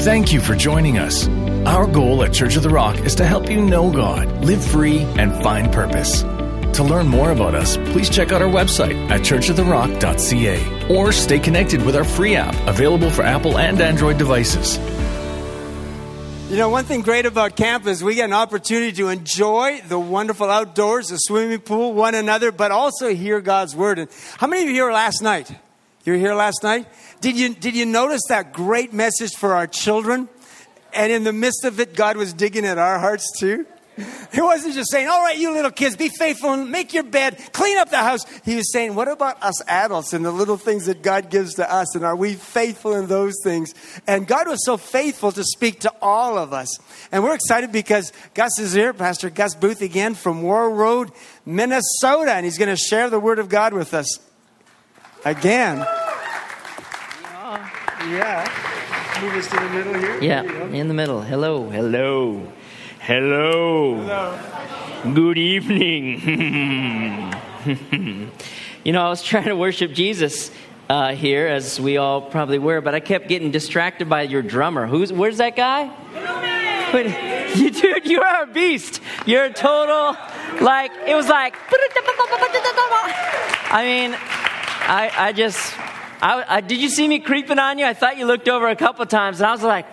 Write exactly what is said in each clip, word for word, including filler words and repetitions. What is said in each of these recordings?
Thank you for joining us. Our goal at Church of the Rock is to help you know God, live free, and find purpose. To learn more about us, please check out our website at church of the rock dot c a or stay connected with our free app available for Apple and Android devices. You know, one thing great about camp is we get an opportunity to enjoy the wonderful outdoors, the swimming pool, one another, but also hear God's word. And how many of you were here last night? You were here last night? Did you, did you notice that great message for our children? And in the midst of it, God was digging at our hearts too. He wasn't just saying, all right, you little kids, be faithful and make your bed, clean up the house. He was saying, what about us adults and the little things that God gives to us? And are we faithful in those things? And God was so faithful to speak to all of us. And we're excited because Gus is here, Pastor Gus Booth again from War Road, Minnesota. And he's going to share the word of God with us again. Yeah. Move us to the middle here. Yeah, in the middle. Hello, hello, hello. Hello. Good evening. You know, I was trying to worship Jesus uh, here, as we all probably were, but I kept getting distracted by your drummer. Who's? Where's that guy? Wait, you, dude, you are a beast. You're a total, like, it was like, I mean, I, I just... I, I, did you see me creeping on you? I thought you looked over a couple times, and I was like...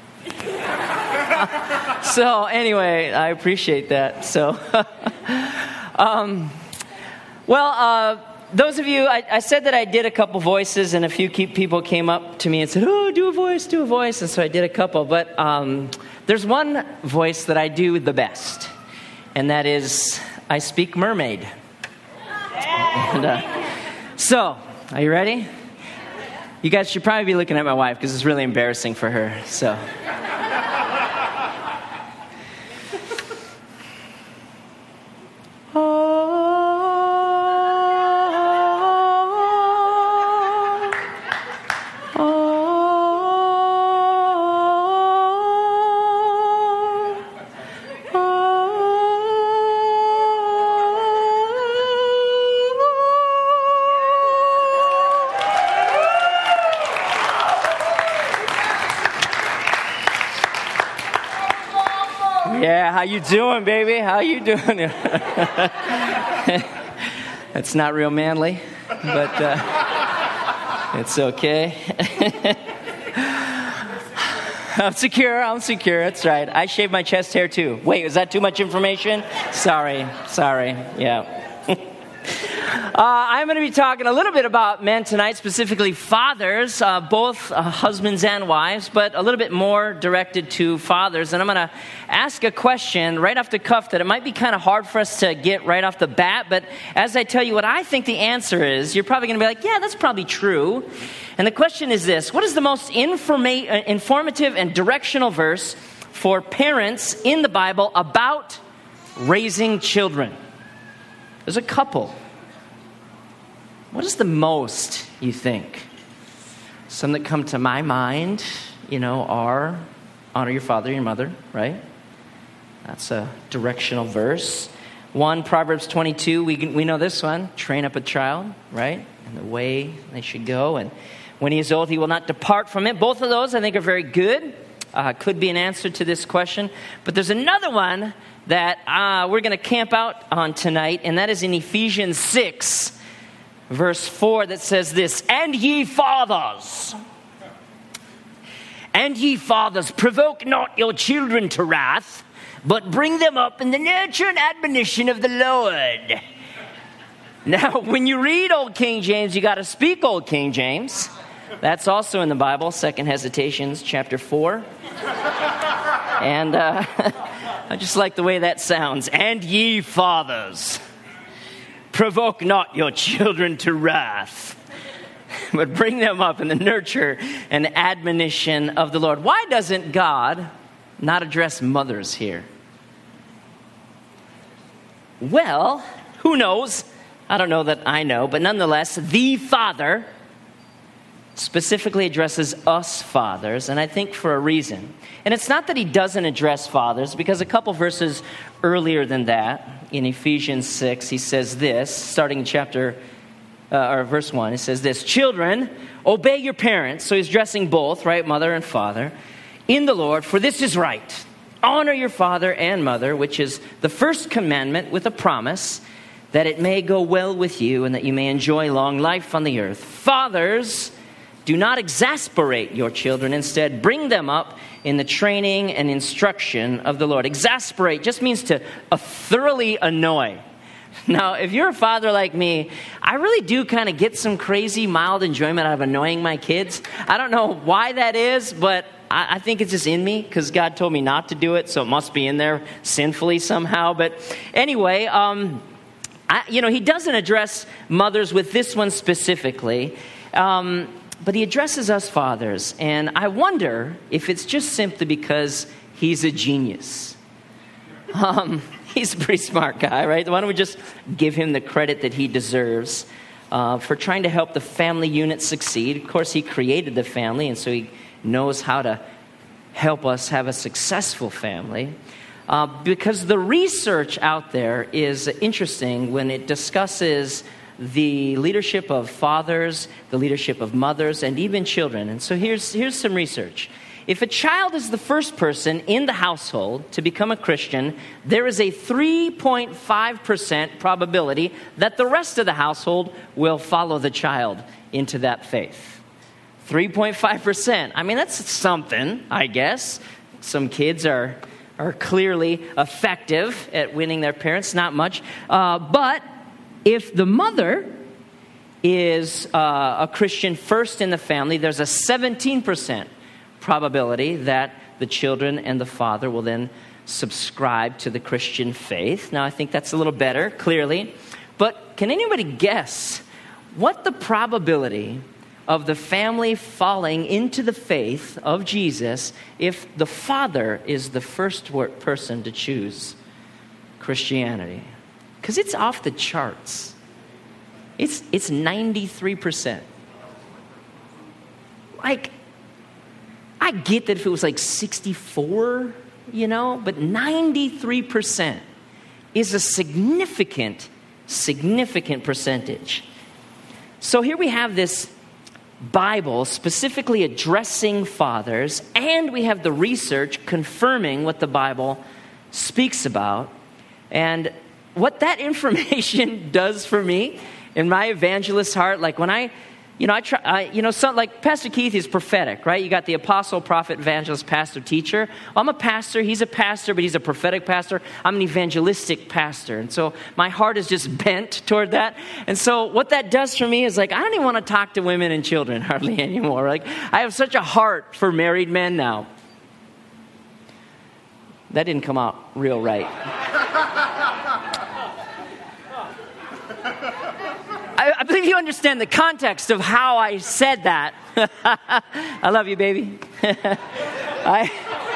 So, anyway, I appreciate that. So, um, well, uh, those of you, I, I said that I did a couple voices, and a few keep, people came up to me and said, oh, do a voice, do a voice. And so I did a couple. But um, there's one voice that I do the best, and that is, I speak mermaid. And, uh, so, are you ready? You guys should probably be looking at my wife because it's really embarrassing for her. So, yeah, how you doing, baby? How you doing? That's not real manly, but uh, it's okay. I'm secure, I'm secure, that's right. I shave my chest hair too. Wait, is that too much information? Sorry, sorry, yeah. Uh, I'm going to be talking a little bit about men tonight, specifically fathers, uh, both uh, husbands and wives, but a little bit more directed to fathers. And I'm going to ask a question right off the cuff that it might be kind of hard for us to get right off the bat. But as I tell you what I think the answer is, you're probably going to be like, yeah, that's probably true. And the question is this: what is the most informa- informative and directional verse for parents in the Bible about raising children? There's a couple. What is the most, you think? Some that come to my mind, you know, are honor your father and your mother, right? That's a directional verse. One, Proverbs twenty-two, we we know this one. Train up a child, right? In the way they should go. And when he is old, he will not depart from it. Both of those, I think, are very good. Uh, could be an answer to this question. But there's another one that uh, we're going to camp out on tonight, and that is in Ephesians six. Verse four, that says this: and ye fathers, and ye fathers, provoke not your children to wrath, but bring them up in the nurture and admonition of the Lord. Now, when you read Old King James, you got to speak Old King James. That's also in the Bible, Second Hesitations, chapter four. And uh, I just like the way that sounds. And ye fathers, provoke not your children to wrath, but bring them up in the nurture and admonition of the Lord. Why doesn't God not address mothers here? Well, who knows? I don't know that I know, but nonetheless, the Father specifically addresses us fathers, and I think for a reason. And it's not that he doesn't address fathers, because a couple verses earlier than that, in Ephesians six, he says this, starting in chapter, uh, or verse one, it says this: children, obey your parents. So he's addressing both, right, mother and father, in the Lord, for this is right. Honor your father and mother, which is the first commandment with a promise, that it may go well with you and that you may enjoy long life on the earth. Fathers, do not exasperate your children. Instead, bring them up in the training and instruction of the Lord. Exasperate just means to uh, thoroughly annoy. Now, if you're a father like me, I really do kind of get some crazy mild enjoyment out of annoying my kids. I don't know why that is, but I, I think it's just in me because God told me not to do it, so it must be in there sinfully somehow. But anyway, um, I, you know, he doesn't address mothers with this one specifically, um, but he addresses us fathers. And I wonder if it's just simply because he's a genius. Um, he's a pretty smart guy, right? Why don't we just give him the credit that he deserves uh, for trying to help the family unit succeed? Of course, he created the family, and so he knows how to help us have a successful family. Uh, because the research out there is interesting when it discusses the leadership of fathers, the leadership of mothers, and even children. And so here's, here's some research. If a child is the first person in the household to become a Christian, there is a three point five percent probability that the rest of the household will follow the child into that faith. three point five percent. I mean, that's something, I guess. Some kids are, are clearly effective at winning their parents, not much. Uh, but if the mother is uh, a Christian first in the family, there's a seventeen percent probability that the children and the father will then subscribe to the Christian faith. Now, I think that's a little better, clearly. But can anybody guess what the probability of the family falling into the faith of Jesus if the father is the first person to choose Christianity? Because it's off the charts. It's it's ninety-three percent. Like, I get that if it was like sixty-four, you know, but ninety-three percent is a significant, significant percentage. So here we have this Bible specifically addressing fathers, and we have the research confirming what the Bible speaks about. And what that information does for me in my evangelist heart, like when I, you know, I try, I, you know, some, like Pastor Keith is prophetic, right? You got the apostle, prophet, evangelist, pastor, teacher. I'm a pastor. He's a pastor, but he's a prophetic pastor. I'm an evangelistic pastor. And so my heart is just bent toward that. And so what that does for me is like, I don't even want to talk to women and children hardly anymore. Like, I have such a heart for married men now. That didn't come out real right. I, I believe you understand the context of how I said that. I love you, baby. I,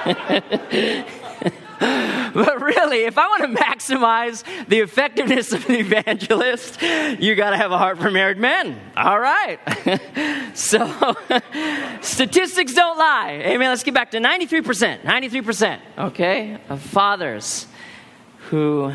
but really, if I want to maximize the effectiveness of the evangelist, you got to have a heart for married men. All right. So, statistics don't lie. Amen. Let's get back to ninety-three percent. ninety-three percent, okay, of fathers who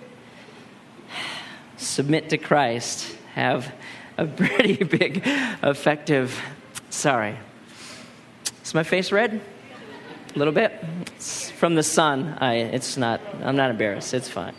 submit to Christ have a pretty big, effective, sorry. Is my face red? A little bit? It's from the sun. I, it's not, I'm not embarrassed. It's fine.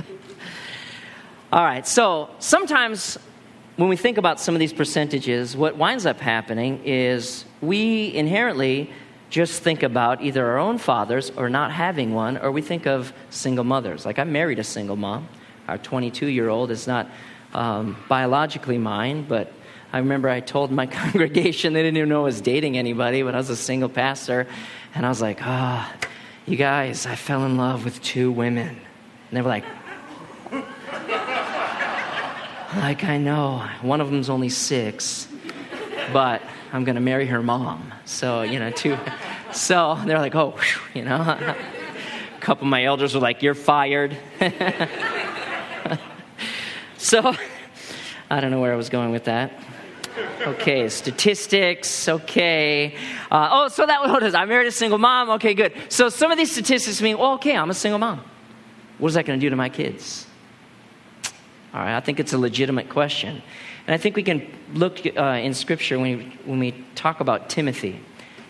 All right. So sometimes when we think about some of these percentages, what winds up happening is we inherently just think about either our own fathers or not having one, or we think of single mothers. Like, I married a single mom. Our twenty-two-year-old is not um, biologically mine, but I remember I told my congregation they didn't even know I was dating anybody, but I was a single pastor. And I was like, ah, oh, you guys, I fell in love with two women. And they were like, like, I know, one of them's only six, but I'm going to marry her mom. So, you know, two. So they're like, oh, whew, you know. A couple of my elders were like, you're fired. So, I don't know where I was going with that. Okay, statistics, okay. Uh, oh, so that what is, I married a single mom, okay, good. So some of these statistics mean, well, okay, I'm a single mom. What is that going to do to my kids? All right, I think it's a legitimate question. And I think we can look uh, in Scripture when we, when we talk about Timothy.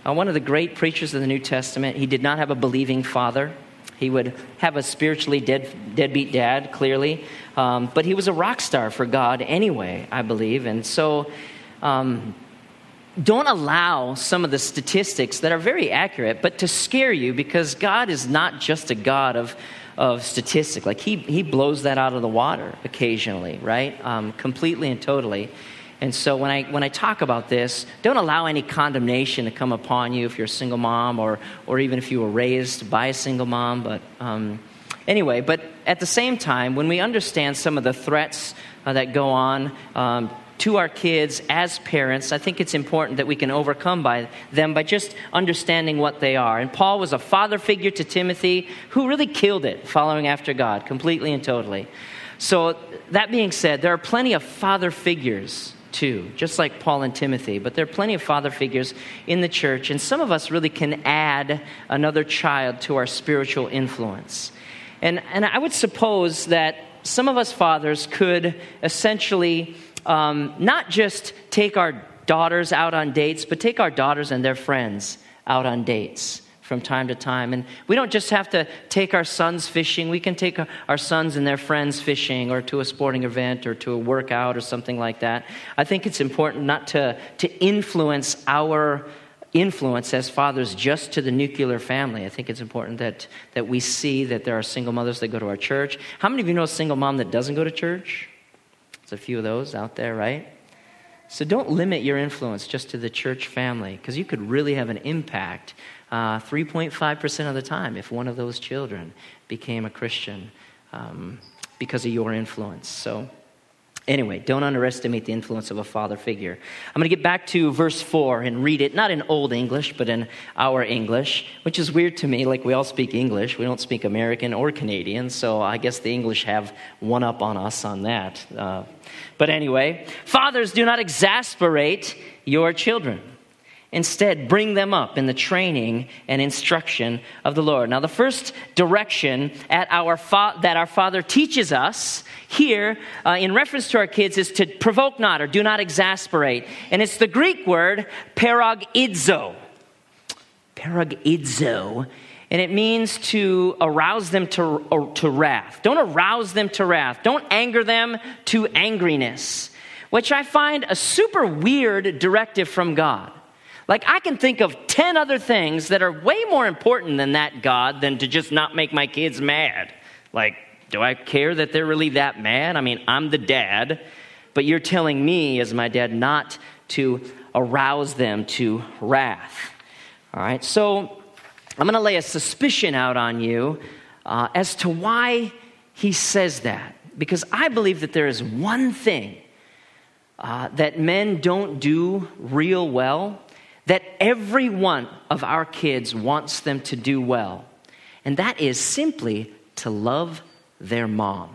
uh, one of the great preachers of the New Testament. He did not have a believing father. He would have a spiritually dead, deadbeat dad, clearly. Um, but he was a rock star for God anyway, I believe. And so um, don't allow some of the statistics that are very accurate, but to scare you, because God is not just a God of, of statistics. Like he, he blows that out of the water occasionally, right? Um, completely and totally. And so when I when I talk about this, don't allow any condemnation to come upon you if you're a single mom, or or even if you were raised by a single mom. But um, anyway, but at the same time, when we understand some of the threats uh, that go on um, to our kids as parents, I think it's important that we can overcome by them by just understanding what they are. And Paul was a father figure to Timothy who really killed it following after God completely and totally. So that being said, there are plenty of father figures too, just like Paul and Timothy, but there are plenty of father figures in the church, and some of us really can add another child to our spiritual influence. And and I would suppose that some of us fathers could essentially um, not just take our daughters out on dates, but take our daughters and their friends out on dates from time to time. And we don't just have to take our sons fishing. We can take our sons and their friends fishing, or to a sporting event, or to a workout, or something like that. I think it's important not to, to influence our influence as fathers just to the nuclear family. I think it's important that, that we see that there are single mothers that go to our church. How many of you know a single mom that doesn't go to church? There's a few of those out there, right? So don't limit your influence just to the church family, because you could really have an impact Uh, three point five percent of the time if one of those children became a Christian um, because of your influence. So anyway, don't underestimate the influence of a father figure. I'm going to get back to verse four and read it, not in Old English, but in our English, which is weird to me. Like, we all speak English. We don't speak American or Canadian, so I guess the English have one up on us on that. Uh, but anyway, fathers, do not exasperate your children. Instead, bring them up in the training and instruction of the Lord. Now, the first direction at our fa- that our Father teaches us here uh, in reference to our kids is to provoke not, or do not exasperate. And it's the Greek word paragidzo. Paragidzo. And it means to arouse them to, or, to wrath. Don't arouse them to wrath. Don't anger them to angriness, which I find a super weird directive from God. Like, I can think of ten other things that are way more important than that, God, than to just not make my kids mad. Like, do I care that they're really that mad? I mean, I'm the dad, but you're telling me as my dad not to arouse them to wrath. All right, so I'm going to lay a suspicion out on you uh, as to why he says that. Because I believe that there is one thing uh, that men don't do real well, that every one of our kids wants them to do well. And that is simply to love their mom.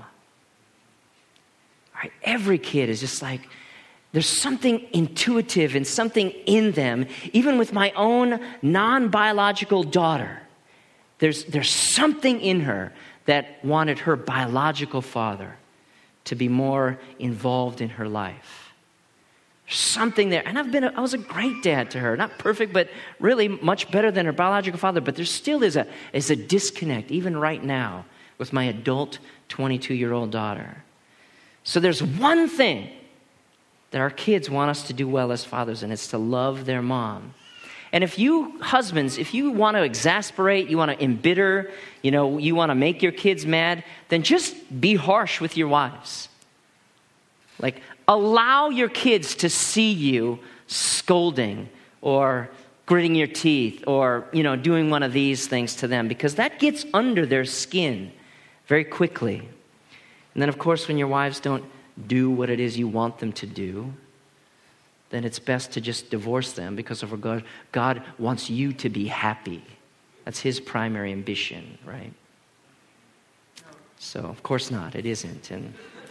All right, every kid is just like, there's something intuitive and something in them. Even with my own non-biological daughter, there's, there's something in her that wanted her biological father to be more involved in her life. Something there. And I've been, a, I was a great dad to her. Not perfect, but really much better than her biological father. But there still is a, is a disconnect, even right now, with my adult twenty-two-year-old daughter. So there's one thing that our kids want us to do well as fathers, and it's to love their mom. And if you husbands, if you want to exasperate, you want to embitter, you know, you want to make your kids mad, then just be harsh with your wives. Like, allow your kids to see you scolding or gritting your teeth or, you know, doing one of these things to them, because that gets under their skin very quickly. And then, of course, when your wives don't do what it is you want them to do, then it's best to just divorce them, because of God, God wants you to be happy. That's his primary ambition, right? So, of course not. It isn't. And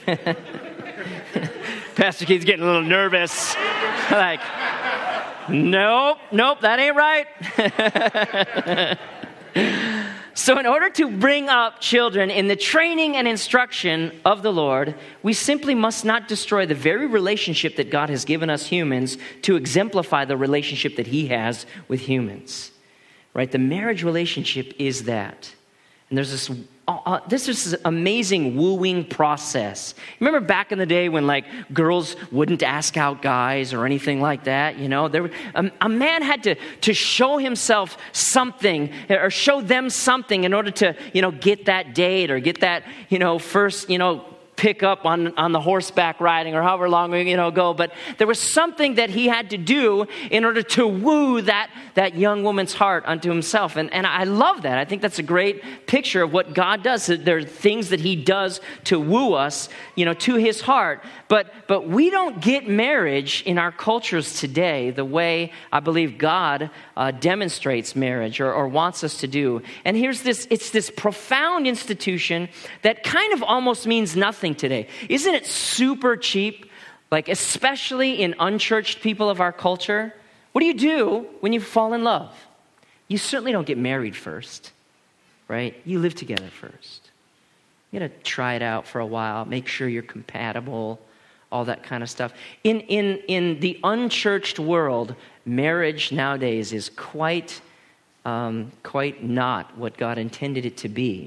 Pastor Keith's getting a little nervous. Like, nope, nope, that ain't right. So in order to bring up children in the training and instruction of the Lord, we simply must not destroy the very relationship that God has given us humans to exemplify the relationship that he has with humans. Right? The marriage relationship is that. And there's this Uh, this is this amazing wooing process. Remember back in the day when like girls wouldn't ask out guys or anything like that, you know, there a, a man had to to show himself something or show them something in order to, you know, get that date or get that, you know, first, you know, pick up on, on the horseback riding or however long we, you know, go. But there was something that he had to do in order to woo that, that young woman's heart unto himself. And, and I love that. I think that's a great picture of what God does. There are things that he does to woo us, you know, to his heart. But, but we don't get marriage in our cultures today the way I believe God uh, demonstrates marriage or, or wants us to do. And here's this, it's this profound institution that kind of almost means nothing today. Isn't it super cheap? Like, especially in unchurched people of our culture. What do you do when you fall in love? You certainly don't get married first, right? You live together first. You got to try it out for a while, make sure you're compatible, all that kind of stuff. In in in the unchurched world, marriage nowadays is quite um, quite not what God intended it to be.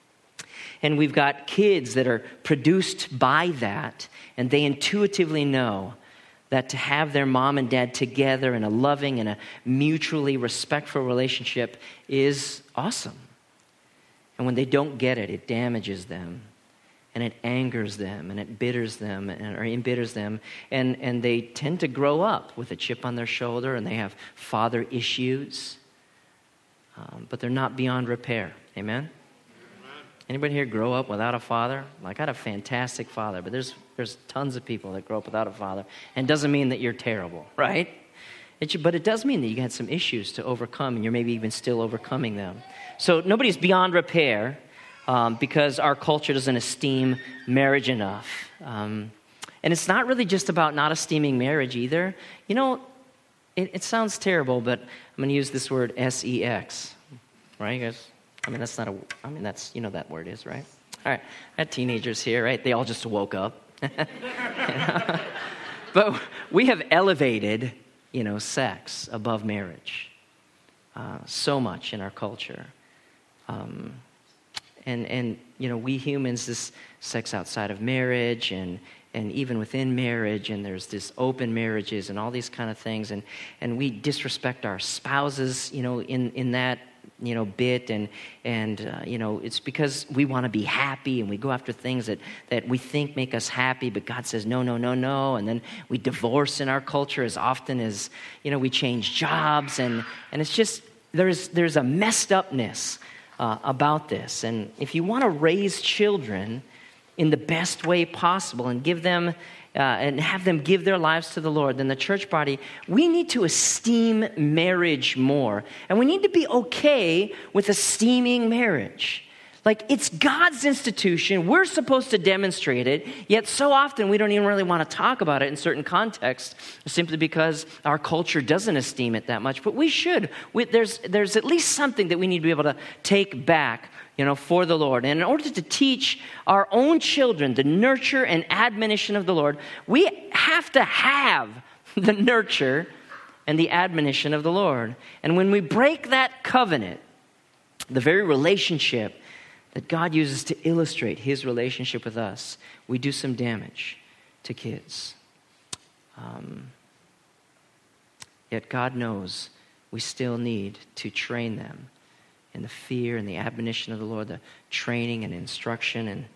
And we've got kids that are produced by that, and they intuitively know that to have their mom and dad together in a loving and a mutually respectful relationship is awesome. And when they don't get it, it damages them, and it angers them, and it bitters them, and, or embitters them, and, and they tend to grow up with a chip on their shoulder, and they have father issues, um, but they're not beyond repair. Amen? Anybody here grow up without a father? Like, I had a fantastic father, but there's there's tons of people that grow up without a father. And it doesn't mean that you're terrible, right? It should, but it does mean that you had some issues to overcome, and you're maybe even still overcoming them. So nobody's beyond repair um, because our culture doesn't esteem marriage enough. Um, and it's not really just about not esteeming marriage either. You know, it, it sounds terrible, but I'm going to use this word S E X. Right, you guys? I mean, that's not a, I mean, that's, you know that word is, right? All right, I had teenagers here, right? They all just woke up. You know? But we have elevated, you know, sex above marriage uh, so much in our culture. Um, and, and, you know, we humans, this sex outside of marriage and and even within marriage, and there's this open marriages and all these kind of things. And, and we disrespect our spouses, you know, in, in that, you know, bit, and, and uh, you know, it's because we want to be happy, and we go after things that, that we think make us happy, but God says, no, no, no, no, and then we divorce in our culture as often as, you know, we change jobs, and, and it's just, there's, there's a messed upness uh, about this, and if you want to raise children in the best way possible and give them Uh, and have them give their lives to the Lord, then the church body, we need to esteem marriage more. And we need to be okay with esteeming marriage. Like, it's God's institution. We're supposed to demonstrate it. Yet so often we don't even really want to talk about it in certain contexts simply because our culture doesn't esteem it that much. But we should. We, there's, there's at least something that we need to be able to take back, you know, for the Lord. And in order to teach our own children the nurture and admonition of the Lord, we have to have the nurture and the admonition of the Lord. And when we break that covenant, the very relationship that God uses to illustrate his relationship with us, we do some damage to kids. Um, yet God knows we still need to train them in the fear and the admonition of the Lord, the training and instruction. And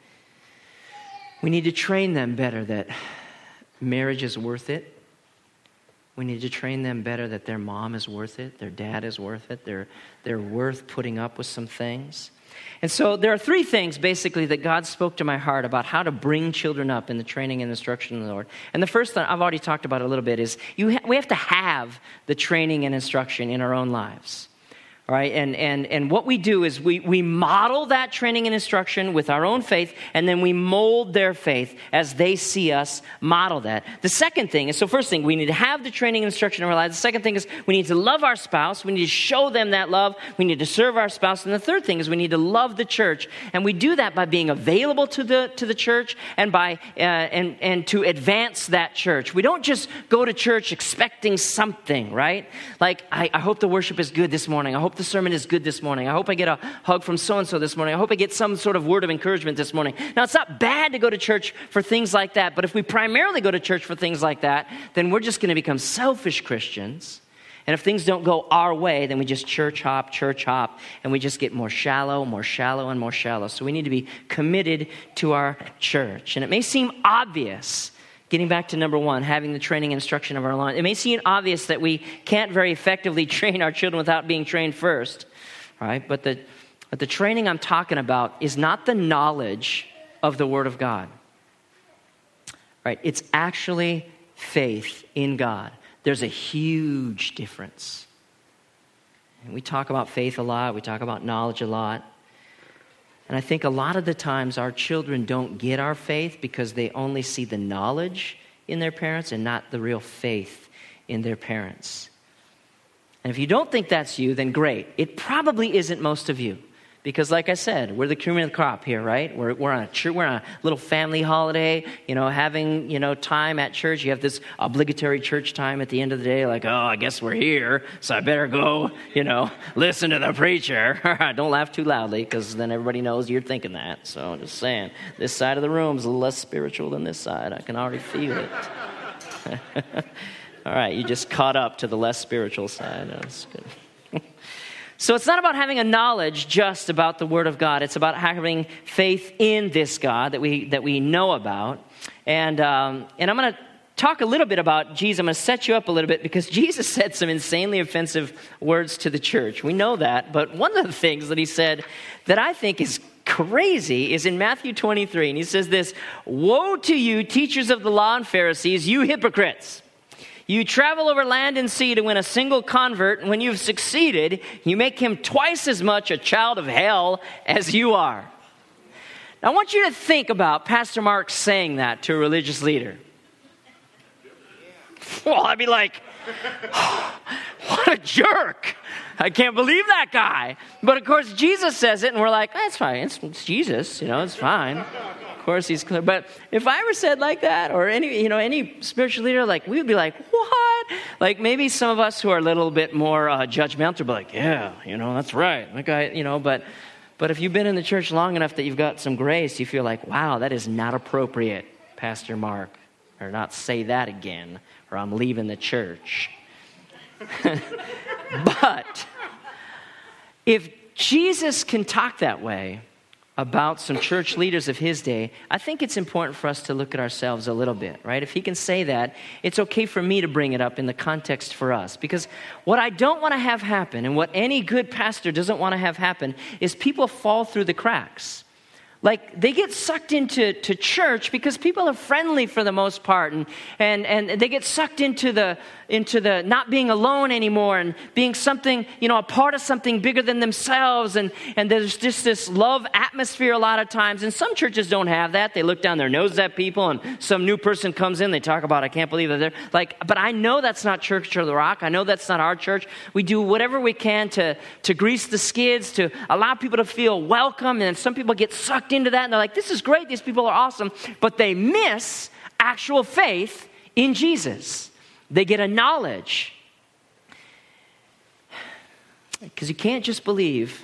we need to train them better that marriage is worth it. We need to train them better that their mom is worth it, their dad is worth it, they're, they're worth putting up with some things. And so there are three things, basically, that God spoke to my heart about how to bring children up in the training and instruction of the Lord. And the first thing, I've already talked about it a little bit, is you ha- we have to have the training and instruction in our own lives. All right, and, and, and what we do is we, we model that training and instruction with our own faith, and then we mold their faith as they see us model that. The second thing is, so first thing, we need to have the training and instruction in our lives. The second thing is we need to love our spouse. We need to show them that love. We need to serve our spouse. And the third thing is we need to love the church. And we do that by being available to the to the church and by uh, and, and to advance that church. We don't just go to church expecting something, right? Like, I, I hope the worship is good this morning. I hope the sermon is good this morning. I hope I get a hug from so-and-so this morning. I hope I get some sort of word of encouragement this morning. Now, it's not bad to go to church for things like that, but if we primarily go to church for things like that, then we're just going to become selfish Christians. And if things don't go our way, then we just church hop, church hop, and we just get more shallow, more shallow, and more shallow. So we need to be committed to our church. And it may seem obvious, getting back to number one, having the training and instruction of our life. It may seem obvious that we can't very effectively train our children without being trained first, right? But the, but the training I'm talking about is not the knowledge of the Word of God, right? It's actually faith in God. There's a huge difference. And we talk about faith a lot. We talk about knowledge a lot. And I think a lot of the times our children don't get our faith because they only see the knowledge in their parents and not the real faith in their parents. And if you don't think that's you, then great. It probably isn't most of you. Because like I said, we're the cream of the crop here, right? We're, we're, on a, we're on a little family holiday, you know, having, you know, time at church. You have this obligatory church time at the end of the day, like, oh, I guess we're here, so I better go, you know, listen to the preacher. Don't laugh too loudly, because then everybody knows you're thinking that. So I'm just saying, this side of the room is a little less spiritual than this side. I can already feel it. All right, you just caught up to the less spiritual side. That's good. So it's not about having a knowledge just about the Word of God. It's about having faith in this God that we that we know about. And um, and I'm going to talk a little bit about Jesus. I'm going to set you up a little bit because Jesus said some insanely offensive words to the church. We know that. But one of the things that he said that I think is crazy is in Matthew twenty-three. And he says this, "Woe to you, teachers of the law and Pharisees, you hypocrites! You travel over land and sea to win a single convert, and when you've succeeded, you make him twice as much a child of hell as you are." Now, I want you to think about Pastor Mark saying that to a religious leader. Well, I'd be like, oh, what a jerk. I can't believe that guy. But of course, Jesus says it, and we're like, that's fine. It's, it's Jesus, you know, it's fine. Of course, he's clear. But if I ever said like that, or any, you know, any spiritual leader, like, we would be like, what? Like, maybe some of us who are a little bit more uh, judgmental would be like, yeah, you know, that's right. That guy, you know, but, but if you've been in the church long enough that you've got some grace, you feel like, wow, that is not appropriate, Pastor Mark. Or not say that again, or I'm leaving the church. But if Jesus can talk that way about some church leaders of his day, I think it's important for us to look at ourselves a little bit, right? If he can say that, it's okay for me to bring it up in the context for us. Because what I don't want to have happen, and what any good pastor doesn't want to have happen, is people fall through the cracks. Like, they get sucked into to church because people are friendly for the most part, and, and, and they get sucked into the into the not being alone anymore and being something, you know, a part of something bigger than themselves, and, and there's just this love atmosphere a lot of times, and some churches don't have that. They look down their nose at people, and some new person comes in, they talk about, I can't believe that they're, like, but I know that's not Church of the Rock. I know that's not our church. We do whatever we can to, to grease the skids, to allow people to feel welcome, and some people get sucked into that, and they're like, this is great, these people are awesome, but they miss actual faith in Jesus. They get a knowledge. Because you can't just believe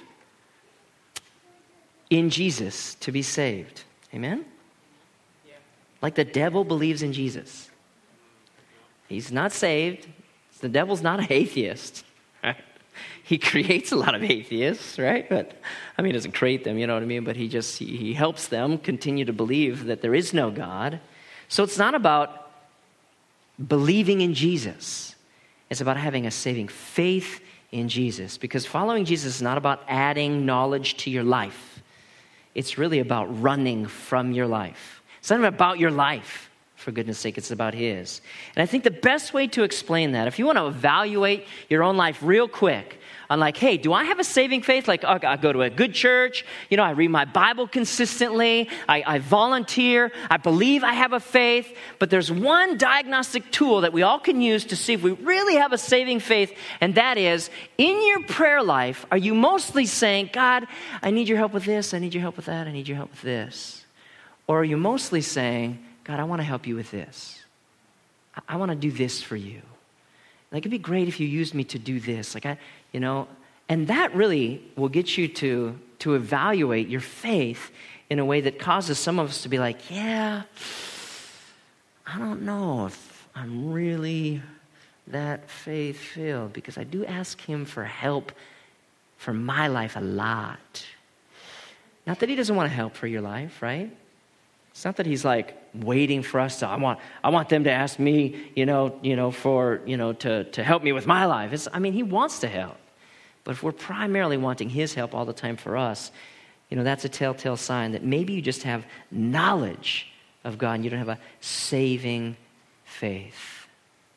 in Jesus to be saved. Amen? Yeah. Like the devil believes in Jesus. He's not saved. The devil's not an atheist. Right? He creates a lot of atheists, right? But, I mean, he doesn't create them, you know what I mean? But he just, he, he helps them continue to believe that there is no God. So it's not about believing in Jesus. It's about having a saving faith in Jesus. Because following Jesus is not about adding knowledge to your life. It's really about running from your life. It's not about your life, for goodness sake. It's about his. And I think the best way to explain that, if you want to evaluate your own life real quick, on like, hey, do I have a saving faith? Like, oh, I go to a good church. You know, I read my Bible consistently. I, I volunteer. I believe I have a faith. But there's one diagnostic tool that we all can use to see if we really have a saving faith. And that is, in your prayer life, are you mostly saying, God, I need your help with this. I need your help with that. I need your help with this. Or are you mostly saying, God, I want to help you with this. I, I want to do this for you. Like, it'd be great if you used me to do this. Like, I, you know, and that really will get you to, to evaluate your faith in a way that causes some of us to be like, yeah, I don't know if I'm really that faith-filled, because I do ask him for help for my life a lot. Not that he doesn't want to help for your life, right? It's not that he's like waiting for us to, I want I want them to ask me, you know, you know, for, you know, to, to help me with my life. It's, I mean, he wants to help. But if we're primarily wanting his help all the time for us, you know, that's a telltale sign that maybe you just have knowledge of God and you don't have a saving faith.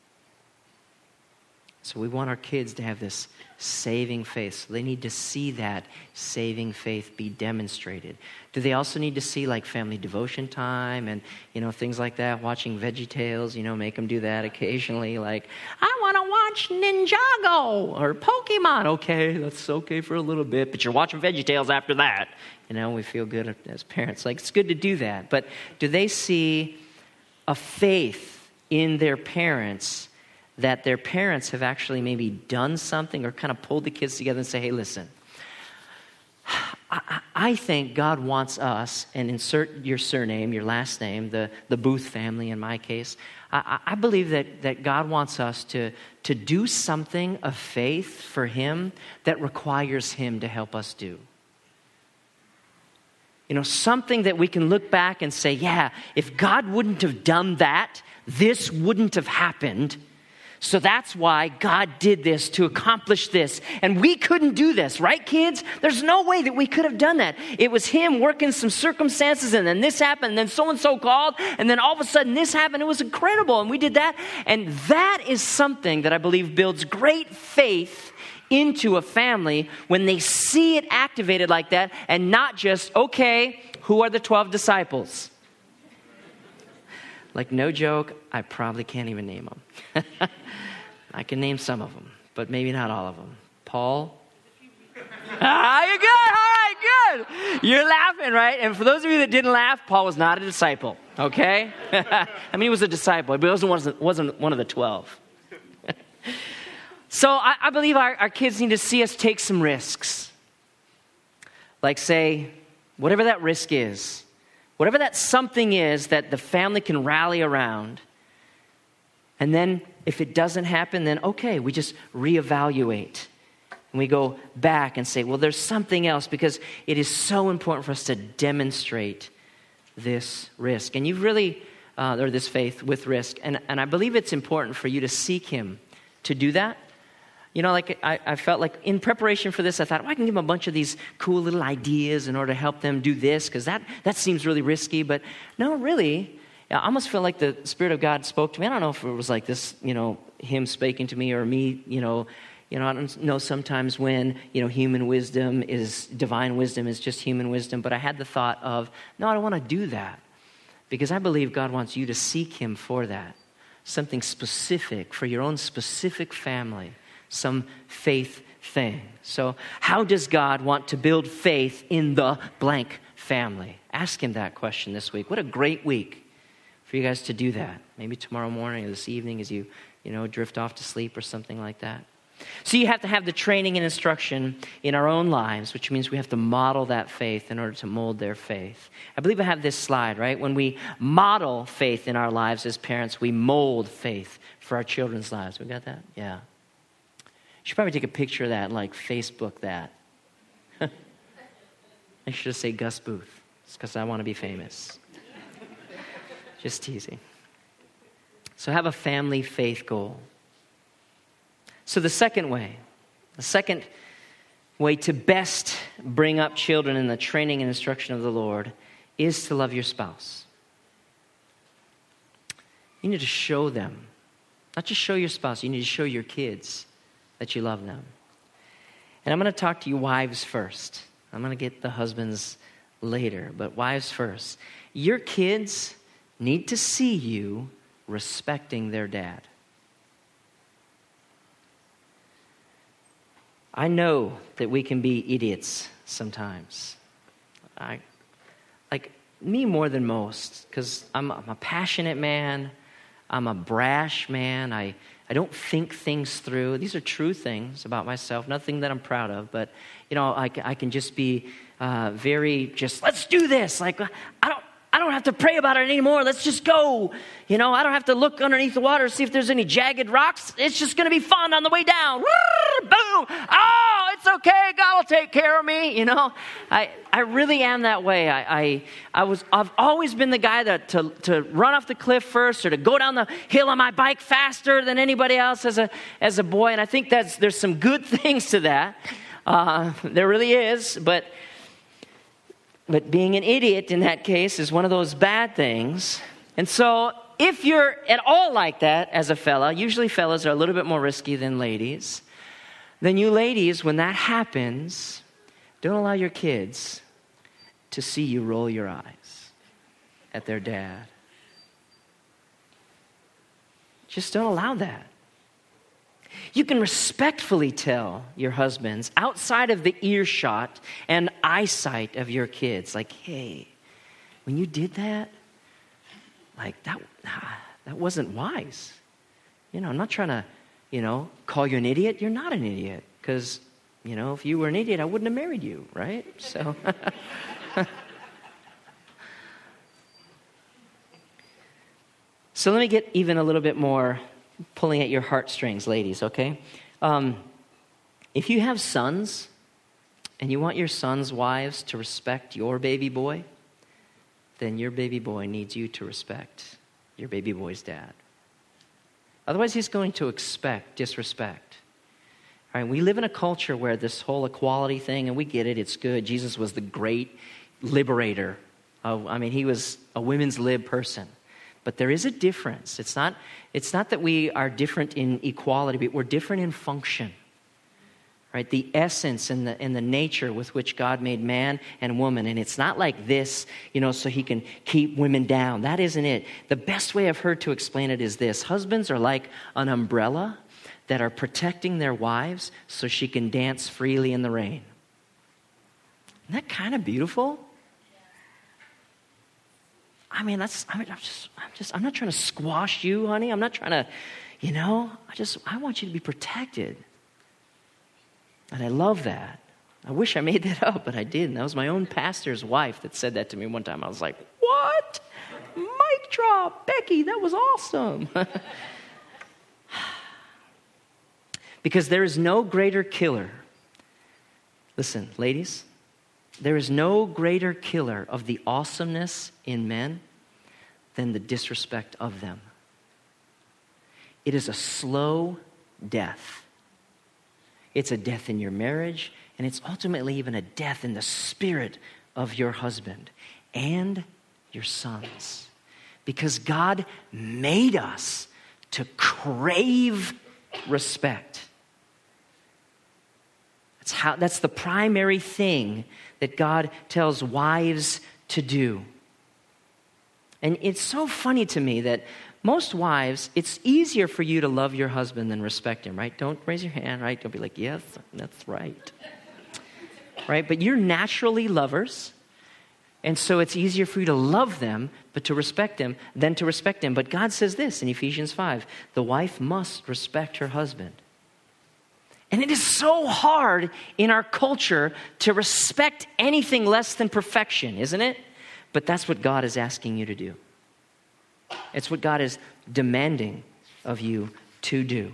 So we want our kids to have this saving faith. So they need to see that saving faith be demonstrated. Do they also need to see like family devotion time and, you know, things like that, watching VeggieTales, you know, make them do that occasionally. Like, I want to watch Ninjago or Pokemon. Okay, that's okay for a little bit, but you're watching VeggieTales after that. You know, we feel good as parents. Like, it's good to do that. But do they see a faith in their parents that their parents have actually maybe done something or kind of pulled the kids together and say, hey, listen, I, I think God wants us, and insert your surname, your last name, the, the Booth family in my case. I, I believe that, that God wants us to, to do something of faith for him that requires him to help us do. You know, something that we can look back and say, yeah, if God wouldn't have done that, this wouldn't have happened. So that's why God did this, to accomplish this. And we couldn't do this, right, kids? There's no way that we could have done that. It was him working some circumstances, and then this happened, and then so-and-so called, and then all of a sudden this happened. It was incredible, and we did that. And that is something that I believe builds great faith into a family when they see it activated like that, and not just, okay, who are the twelve disciples? Like, no joke, I probably can't even name them. I can name some of them, but maybe not all of them. Paul? Ah, you're good. All right, good. You're laughing, right? And for those of you that didn't laugh, Paul was not a disciple, okay? I mean, he was a disciple, but he wasn't, wasn't, wasn't one of the twelve. So I, I believe our, our kids need to see us take some risks. Like, say, whatever that risk is, whatever that something is that the family can rally around. And then if it doesn't happen, then okay, we just reevaluate. And we go back and say, well, there's something else, because it is so important for us to demonstrate this risk. And you've really, uh, or this faith with risk. And, and I believe it's important for you to seek him to do that. You know, like I, I felt like in preparation for this, I thought, well, I can give them a bunch of these cool little ideas in order to help them do this, because that, that seems really risky. But no, really, I almost feel like the Spirit of God spoke to me. I don't know if it was like this, you know, him speaking to me or me, you know, you know, I don't know sometimes when, you know, human wisdom is, divine wisdom is just human wisdom. But I had the thought of, no, I don't want to do that, because I believe God wants you to seek him for that. Something specific for your own specific family. Some faith thing. So how does God want to build faith in the blank family? Ask him that question this week. What a great week for you guys to do that. Maybe tomorrow morning or this evening as you, you know, drift off to sleep or something like that. So you have to have the training and instruction in our own lives, which means we have to model that faith in order to mold their faith. I believe I have this slide, right? When we model faith in our lives as parents, we mold faith for our children's lives. We got that? Yeah. You should probably take a picture of that and like Facebook that. I should just say Gus Booth. It's because I want to be famous. Just teasing. So have a family faith goal. So the second way, the second way to best bring up children in the training and instruction of the Lord is to love your spouse. You need to show them, not just show your spouse, you need to show your kids that you love them. And I'm going to talk to you wives first. I'm going to get the husbands later, but wives first. Your kids need to see you respecting their dad. I know that we can be idiots sometimes. I, like me more than most, because I'm, I'm a passionate man. I'm a brash man. I, I don't think things through. These are true things about myself, nothing that I'm proud of, but, you know, I, I can just be uh, very just, let's do this. Like, I don't, I don't have to pray about it anymore. Let's just go. You know, I don't have to look underneath the water to see if there's any jagged rocks. It's just going to be fun on the way down. Boom. Oh, it's okay. God will take care of me. You know, I, I really am that way. I, I, I was, I've always been the guy that to, to run off the cliff first or to go down the hill on my bike faster than anybody else as a, as a boy. And I think that's, there's some good things to that. Uh, there really is. But But being an idiot in that case is one of those bad things. And so if you're at all like that as a fella, usually fellas are a little bit more risky than ladies, then you ladies, when that happens, don't allow your kids to see you roll your eyes at their dad. Just don't allow that. You can respectfully tell your husbands outside of the earshot and eyesight of your kids, like, hey, when you did that, like that, that wasn't wise. You know, I'm not trying to, you know, call you an idiot. You're not an idiot because, you know, if you were an idiot, I wouldn't have married you, right? So, so let me get even a little bit more pulling at your heartstrings, ladies, okay? Um, if you have sons and you want your sons' wives to respect your baby boy, then your baby boy needs you to respect your baby boy's dad. Otherwise, he's going to expect disrespect. All right, we live in a culture where this whole equality thing, and we get it, it's good. Jesus was the great liberator. Of, I mean, he was a women's lib person. But there is a difference. It's not, it's not that we are different in equality, but we're different in function. Right? The essence and the, and the nature with which God made man and woman. And it's not like this, you know, so he can keep women down. That isn't it. The best way I've heard to explain it is this. Husbands are like an umbrella that are protecting their wives so she can dance freely in the rain. Isn't that kind of beautiful? I mean, that's, I mean, I'm just, I'm just, I'm not trying to squash you, honey. I'm not trying to, you know, I just, I want you to be protected. And I love that. I wish I made that up, but I didn't. That was my own pastor's wife that said that to me one time. I was like, what? Mic drop, Becky, that was awesome. Because there is no greater killer. Listen, ladies. There is no greater killer of the awesomeness in men than the disrespect of them. It is a slow death. It's a death in your marriage, and it's ultimately even a death in the spirit of your husband and your sons. Because God made us to crave respect. That's how, that's the primary thing that God tells wives to do. And it's so funny to me that most wives, it's easier for you to love your husband than respect him, right? Don't raise your hand, right? Don't be like, yes, that's right. Right? But you're naturally lovers. And so it's easier for you to love them, but to respect them, than to respect him. But God says this in Ephesians five, the wife must respect her husband. And it is so hard in our culture to respect anything less than perfection, isn't it? But that's what God is asking you to do. It's what God is demanding of you to do.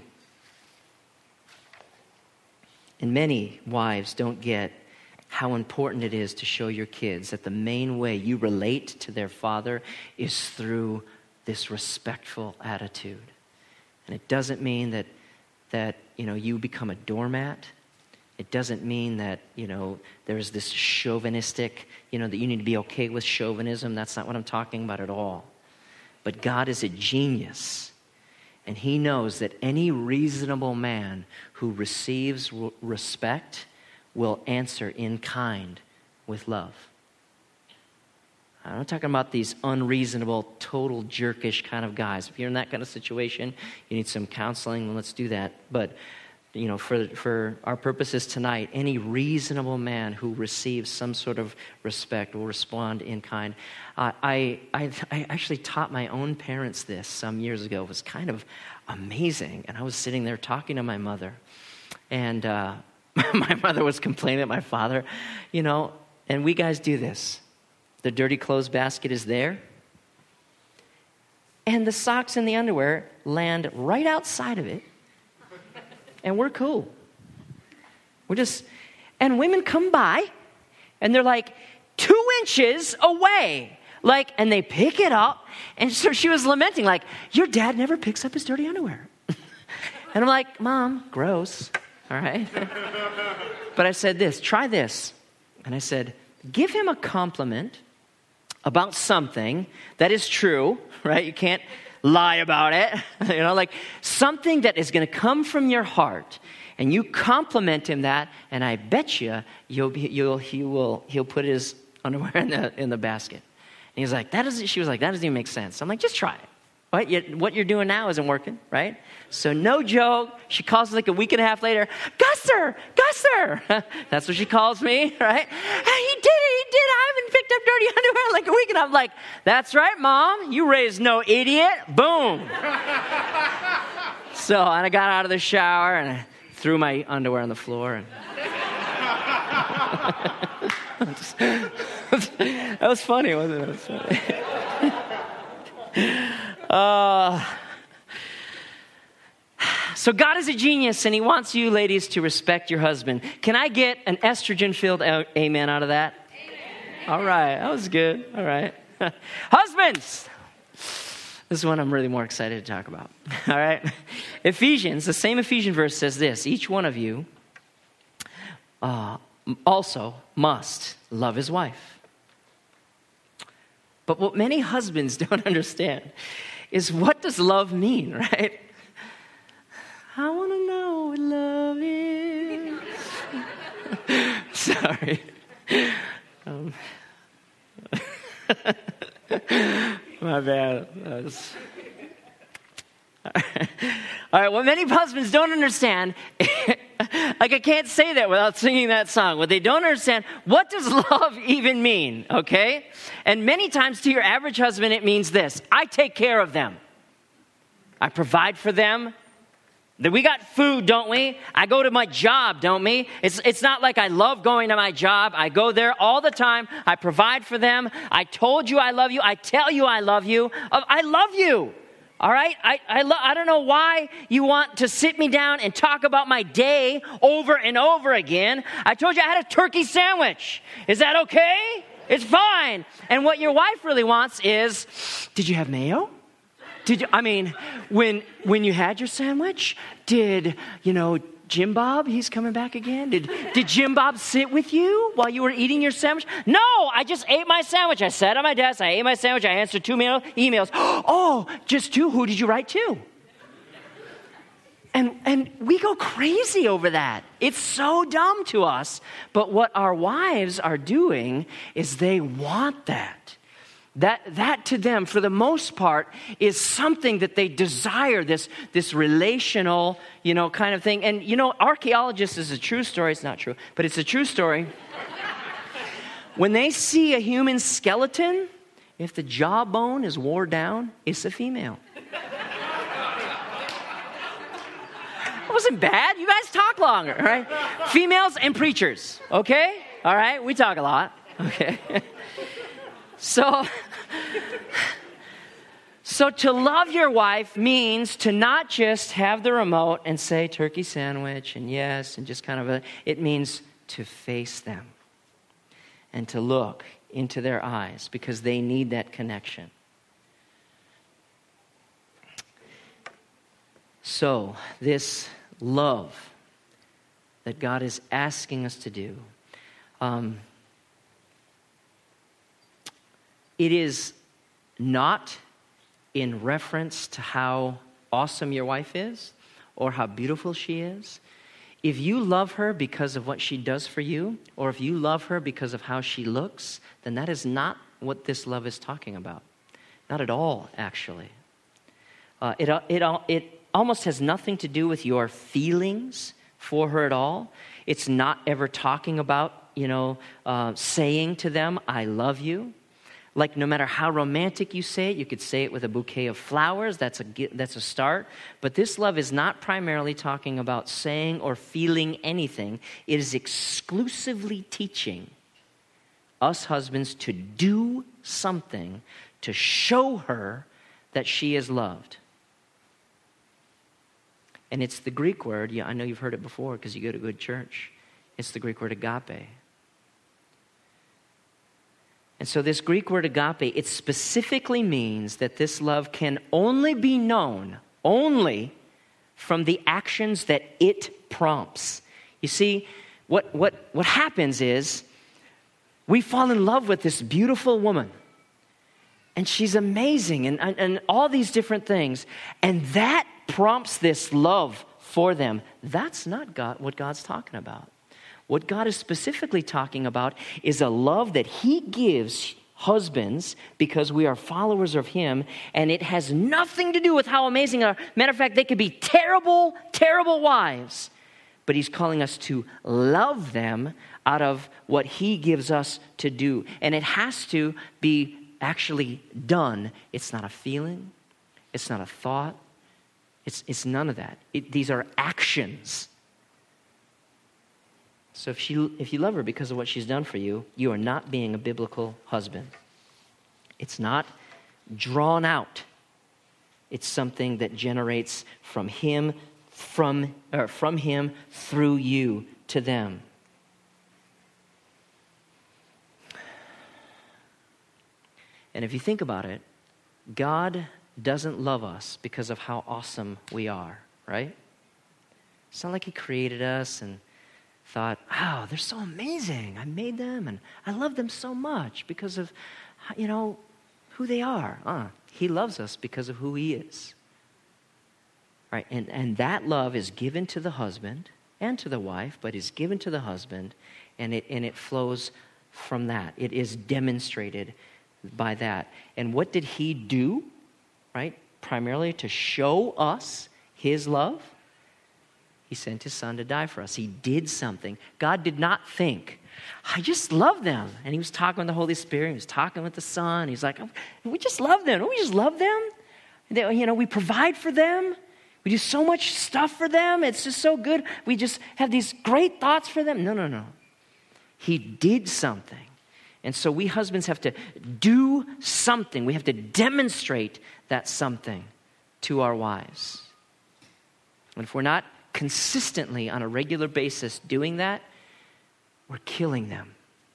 And many wives don't get how important it is to show your kids that the main way you relate to their father is through this respectful attitude. And it doesn't mean that that, you know, you become a doormat. It doesn't mean that, you know, there's this chauvinistic, you know, that you need to be okay with chauvinism. That's not what I'm talking about at all. But God is a genius. And he knows that any reasonable man who receives respect will answer in kind with love. I'm not talking about these unreasonable, total jerkish kind of guys. If you're in that kind of situation, you need some counseling, then let's do that. But, you know, for for our purposes tonight, any reasonable man who receives some sort of respect will respond in kind. Uh, I, I I actually taught my own parents this some years ago. It was kind of amazing. And I was sitting there talking to my mother. And uh, my mother was complaining at my father, you know, and we guys do this. The dirty clothes basket is there. And the socks and the underwear land right outside of it. And we're cool. We're just, and women come by and they're like two inches away. Like, and they pick it up. And so she was lamenting, like, your dad never picks up his dirty underwear. And I'm like, Mom, gross. All right. But I said this, try this. And I said, give him a compliment about something that is true, right? You can't lie about it. You know, like something that is going to come from your heart, and you compliment him that, and I bet you you'll be, you'll he will he'll put his underwear in the in the basket. And he's like, that doesn't. She was like, that doesn't even make sense. I'm like, just try it. What, you, what you're doing now isn't working, right? So no joke. She calls like a week and a half later, Gusser, Gusser. That's what she calls me, right? Hey, he did it, he did it. I haven't picked up dirty underwear in like a week. And I'm like, that's right, Mom. You raised no idiot. Boom. So and I got out of the shower and I threw my underwear on the floor. And that was funny, wasn't it? It was funny. Uh, so God is a genius, and he wants you ladies to respect your husband. Can I get an estrogen-filled amen out of that? Amen. All right, that was good. All right. Husbands! This is one I'm really more excited to talk about. All right. Ephesians, the same Ephesian verse says this, each one of you uh, also must love his wife. But what many husbands don't understand is, what does love mean, right? I want to know what love is. Sorry. Um, my bad. That was... All right, what many husbands don't understand, like I can't say that without singing that song. What they don't understand, what does love even mean, okay? And many times to your average husband, it means this: I take care of them. I provide for them. We got food, don't we? I go to my job, don't we? It's it's not like I love going to my job. I go there all the time. I provide for them. I told you I love you. I tell you I love you. I love you. All right? I I, lo- I don't know why you want to sit me down and talk about my day over and over again. I told you I had a turkey sandwich. Is that okay? It's fine. And what your wife really wants is, did you have mayo? Did you, I mean, when when you had your sandwich, did, you know, Jim Bob, he's coming back again? Did did Jim Bob sit with you while you were eating your sandwich? No, I just ate my sandwich. I sat on my desk, I ate my sandwich, I answered two mail, emails. Oh, just two? Who did you write to? And and we go crazy over that. It's so dumb to us. But what our wives are doing is they want that. That that to them, for the most part, is something that they desire, this, this relational, you know, kind of thing. And, you know, archaeologists is a true story. It's not true, but it's a true story. When they see a human skeleton, if the jawbone is wore down, it's a female. It wasn't bad. You guys talk longer, right? Females and preachers, okay? All right, we talk a lot, okay? So, so to love your wife means to not just have the remote and say turkey sandwich and yes, and just kind of a, it means to face them and to look into their eyes because they need that connection. So, this love that God is asking us to do, um, it is not in reference to how awesome your wife is or how beautiful she is. If you love her because of what she does for you, or if you love her because of how she looks, then that is not what this love is talking about. Not at all, actually. Uh, it, it, it almost has nothing to do with your feelings for her at all. It's not ever talking about, you know, uh, saying to them, I love you. Like no matter how romantic you say it, you could say it with a bouquet of flowers. That's a, that's a start. But this love is not primarily talking about saying or feeling anything. It is exclusively teaching us husbands to do something to show her that she is loved. And it's the Greek word, yeah, I know you've heard it before because you go to good church. It's the Greek word agape. And so this Greek word agape, it specifically means that this love can only be known, only from the actions that it prompts. You see, what, what, what happens is we fall in love with this beautiful woman. And she's amazing and, and, and all these different things. And that prompts this love for them. That's not God, what God's talking about. What God is specifically talking about is a love that he gives husbands because we are followers of him, and it has nothing to do with how amazing are. Matter of fact, they could be terrible, terrible wives, but he's calling us to love them out of what he gives us to do. And it has to be actually done. It's not a feeling. It's not a thought. It's, it's none of that. It, these are actions. So if, she, if you love her because of what she's done for you, you are not being a biblical husband. It's not drawn out. It's something that generates from him, from, or from him through you to them. And if you think about it, God doesn't love us because of how awesome we are, right? It's not like he created us and thought, oh, they're so amazing. I made them and I love them so much because of, you know, who they are. Uh, he loves us because of who he is. Right? And, and that love is given to the husband and to the wife, but is given to the husband, and it and it flows from that. It is demonstrated by that. And what did he do? Right? Primarily to show us his love. He sent his son to die for us. He did something. God did not think, I just love them. And he was talking with the Holy Spirit. He was talking with the Son. He's like, we just love them. Don't we just love them? They, you know, we provide for them. We do so much stuff for them. It's just so good. We just have these great thoughts for them. No, no, no. He did something. And so we husbands have to do something. We have to demonstrate that something to our wives. And if we're not consistently on a regular basis doing that, we're killing them.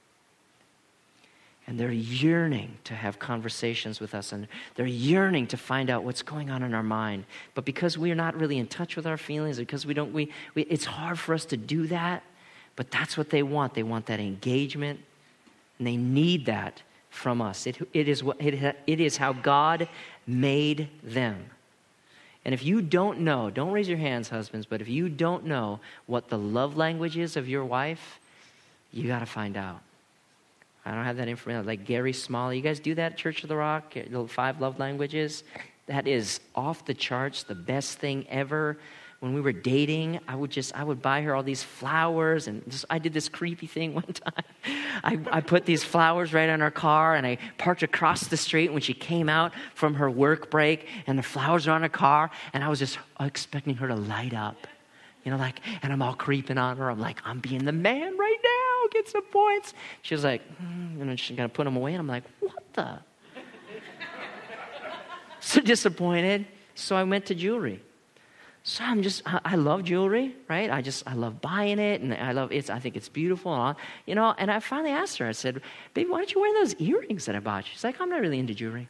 And they're yearning to have conversations with us, and they're yearning to find out what's going on in our mind. But because we're not really in touch with our feelings, because we don't, we, we it's hard for us to do that. But that's what they want. They want that engagement, and they need that from us. It, it is what it, it is how God made them. And if you don't know, don't raise your hands, husbands, but if you don't know what the love language is of your wife, you got to find out. I don't have that information. Like Gary Smalley, you guys do that at Church of the Rock, the five love languages? That is off the charts, the best thing ever. When we were dating, I would just, I would buy her all these flowers, and just, I did this creepy thing one time. I, I put these flowers right on her car, and I parked across the street when she came out from her work break, and the flowers were on her car, and I was just expecting her to light up. You know, like, and I'm all creeping on her. I'm like, I'm being the man right now, get some points. She was like, mm, and then she's going to put them away, and I'm like, what the? So disappointed. So I went to jewelry. So I'm just, I love jewelry, right? I just, I love buying it, and I love it. I think it's beautiful, and all, you know. And I finally asked her, I said, baby, why don't you wear those earrings that I bought you? She's like, I'm not really into jewelry.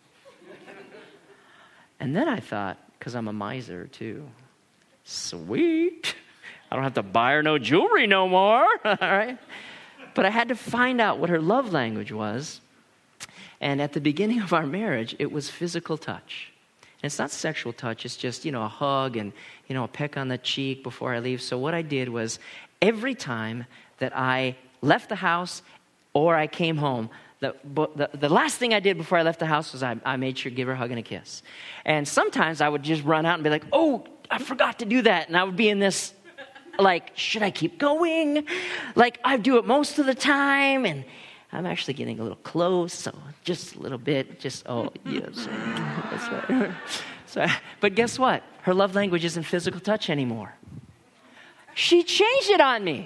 And then I thought, because I'm a miser too, sweet. I don't have to buy her no jewelry no more, all right? But I had to find out what her love language was. And at the beginning of our marriage, it was physical touch. And it's not sexual touch. It's just, you know, a hug and, you know, a peck on the cheek before I leave. So what I did was every time that I left the house or I came home, the, the, the last thing I did before I left the house was I, I made sure to give her a hug and a kiss. And sometimes I would just run out and be like, oh, I forgot to do that. And I would be in this, like, should I keep going? Like, I do it most of the time. And I'm actually getting a little close, so just a little bit. Just, oh, yes. That's right. So, but guess what? Her love language isn't physical touch anymore. She changed it on me.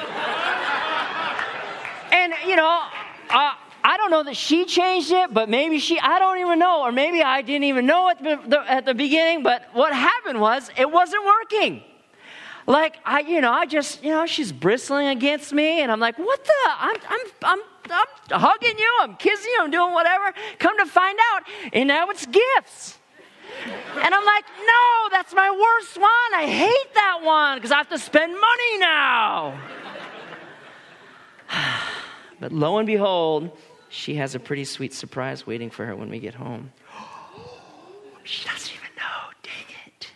And, you know, uh, I don't know that she changed it, but maybe she, I don't even know. Or maybe I didn't even know at the, at the beginning. But what happened was it wasn't working. Like, I, you know, I just, you know, she's bristling against me. And I'm like, what the? I'm, I'm, I'm, I'm hugging you. I'm kissing you. I'm doing whatever. Come to find out. And now it's gifts. And I'm like, no, that's my worst one. I hate that one because I have to spend money now. But lo and behold, she has a pretty sweet surprise waiting for her when we get home. She doesn't even know, dang it.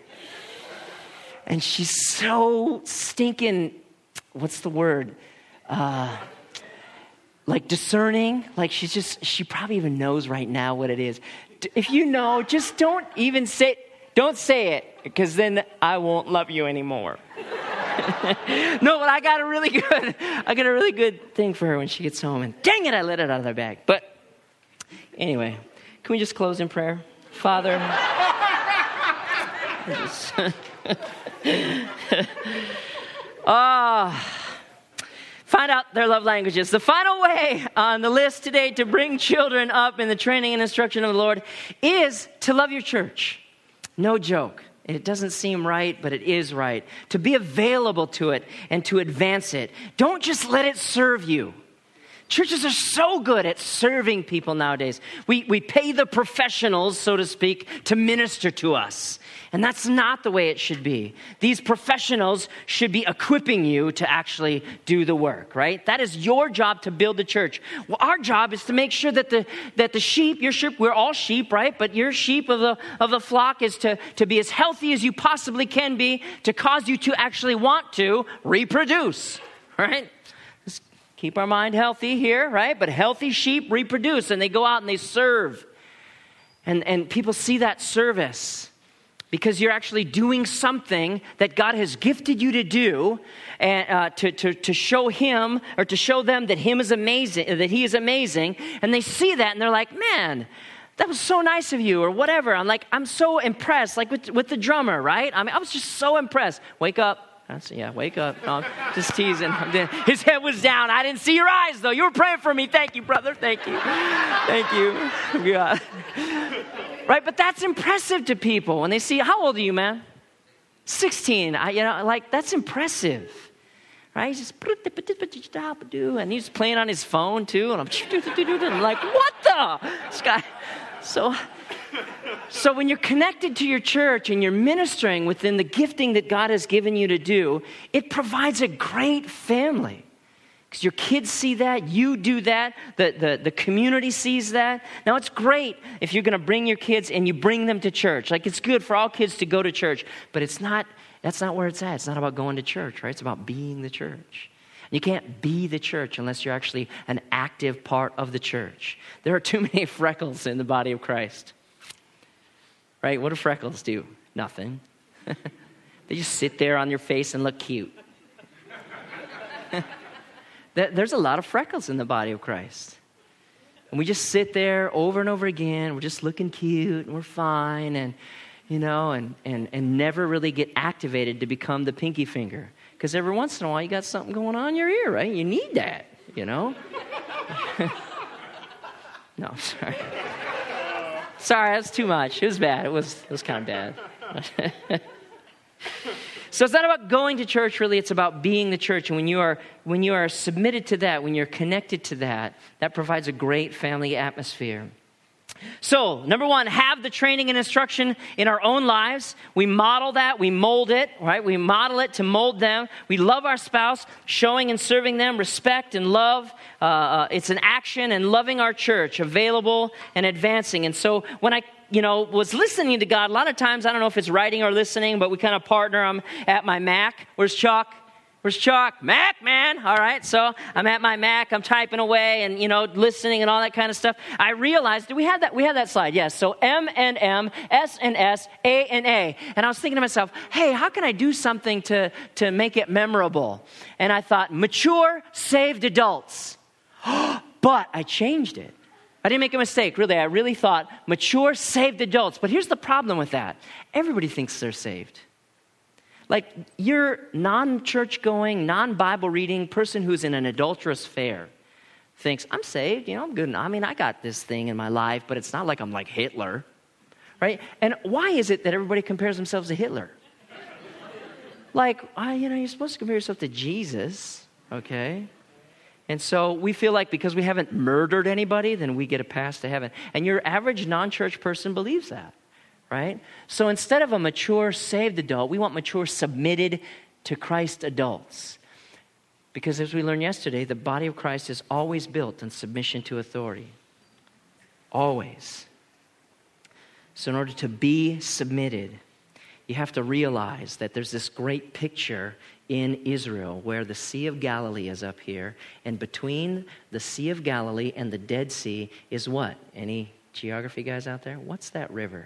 And she's so stinking, what's the word? Uh, like discerning. Like she's just, she probably even knows right now what it is. If you know, just don't even say, don't say it, because then I won't love you anymore. No, but I got a really good, I got a really good thing for her when she gets home. And dang it, I let it out of their bag. But anyway, can we just close in prayer? Father, ah. oh, Find out their love languages. The final way on the list today to bring children up in the training and instruction of the Lord is to love your church. No joke. It doesn't seem right, but it is right. To be available to it and to advance it. Don't just let it serve you. Churches are so good at serving people nowadays. We, we pay the professionals, so to speak, to minister to us. And that's not the way it should be. These professionals should be equipping you to actually do the work, right? That is your job to build the church. Well, our job is to make sure that the that the sheep, your sheep, we're all sheep, right? But your sheep of the of the flock is to, to be as healthy as you possibly can be, to cause you to actually want to reproduce, right? Let's keep our mind healthy here, right? But healthy sheep reproduce, and they go out and they serve. And, and people see that service. Because you're actually doing something that God has gifted you to do, and uh, to, to to show Him or to show them that Him is amazing, that He is amazing, and they see that and they're like, "Man, that was so nice of you," or whatever. I'm like, I'm so impressed, like with with the drummer, right? I mean, I was just so impressed. Wake up. That's, yeah, wake up. No, just teasing. His head was down. I didn't see your eyes, though. You were praying for me. Thank you, brother. Thank you. Thank you. God. Right, but that's impressive to people when they see, how old are you, man? sixteen. I, you know, like, that's impressive. Right? He's just, and he's playing on his phone, too. And I'm, I'm like, what the? This guy. So... So when you're connected to your church and you're ministering within the gifting that God has given you to do, it provides a great family. Because your kids see that, you do that, the, the, the community sees that. Now it's great if you're going to bring your kids and you bring them to church. Like, it's good for all kids to go to church, but it's not, that's not where it's at. It's not about going to church, right? It's about being the church. You can't be the church unless you're actually an active part of the church. There are too many freckles in the body of Christ. Right? What do freckles do? Nothing. They just sit there on your face and look cute. There's a lot of freckles in the body of Christ. And we just sit there over and over again. We're just looking cute and we're fine. And, you know, and, and, and never really get activated to become the pinky finger. Because every once in a while you got something going on in your ear, right? You need that, you know? No, sorry. Sorry, that's too much. It was bad. It was it was kind of bad. So it's not about going to church, really. It's about being the church. And when you are when you are submitted to that, when you're connected to that, that provides a great family atmosphere. So, number one, have the training and instruction in our own lives. We model that, we mold it, right? We model it to mold them. We love our spouse, showing and serving them respect and love. Uh, uh, it's an action, and loving our church, available and advancing. And so when I you know, was listening to God, a lot of times, I don't know if it's writing or listening, but we kind of partner. I'm at my Mac. Where's Chuck? Where's Chuck? Mac, man. All right. So I'm at my Mac. I'm typing away and, you know, listening and all that kind of stuff. I realized, do we have that? We have that slide. Yes. So M and M, S and S, A and A. And I was thinking to myself, hey, how can I do something to, to make it memorable? And I thought, mature, saved adults. But I changed it. I didn't make a mistake, really. I really thought mature, saved adults. But here's the problem with that. Everybody thinks they're saved. Like, your non-church going, non-Bible reading person who's in an adulterous affair thinks, I'm saved, you know, I'm good. I mean, I got this thing in my life, but it's not like I'm like Hitler, right? And why is it that everybody compares themselves to Hitler? Like, uh, you know, you're supposed to compare yourself to Jesus, okay? And so we feel like because we haven't murdered anybody, then we get a pass to heaven. And your average non-church person believes that, right? So instead of a mature, saved adult, we want mature, submitted to Christ adults. Because as we learned yesterday, the body of Christ is always built in submission to authority. Always. So in order to be submitted, you have to realize that there's this great picture in Israel where the Sea of Galilee is up here, and between the Sea of Galilee and the Dead Sea is what? Any geography guys out there? What's that river?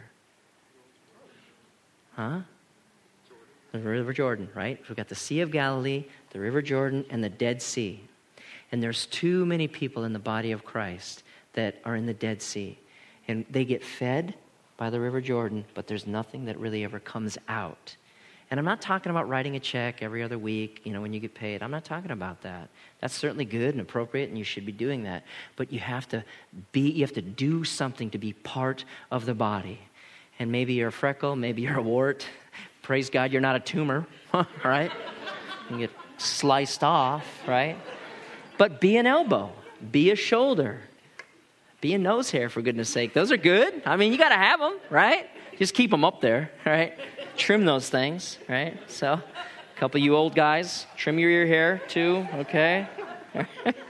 Huh? The River Jordan, right? We've got the Sea of Galilee, the River Jordan, and the Dead Sea. And there's too many people in the body of Christ that are in the Dead Sea. And they get fed by the River Jordan, but there's nothing that really ever comes out. And I'm not talking about writing a check every other week, you know, when you get paid. I'm not talking about that. That's certainly good and appropriate, and you should be doing that. But you have to be, you have to do something to be part of the body. And maybe you're a freckle, maybe you're a wart. Praise God, you're not a tumor, right? You get sliced off, right? But be an elbow, be a shoulder, be a nose hair, for goodness sake. Those are good. I mean, you got to have them, right? Just keep them up there, right? Trim those things, right? So, a couple of you old guys, trim your ear hair too, okay? All